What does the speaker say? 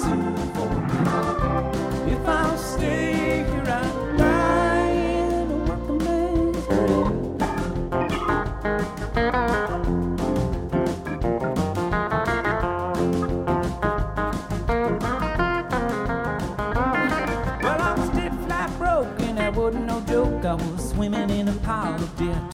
sue for me. If I'll stay here, I'll die in a working man's grave. Well, I was dead flat broke, and that wasn't no joke. I was swimming in a pile of debt.